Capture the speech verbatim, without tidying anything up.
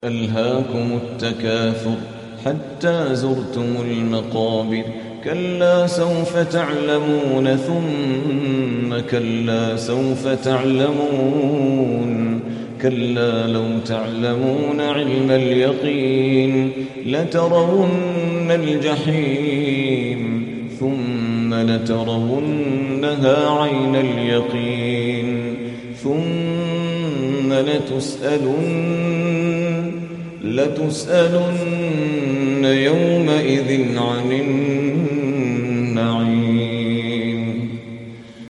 ألهاكم التكاثر حتى زرتم المقابر كلا سوف تعلمون ثم كلا سوف تعلمون كلا لو تعلمون علم اليقين لترون الجحيم ثم لترونها عين اليقين ثم لتسألن لتسألن يومئذ عن النعيم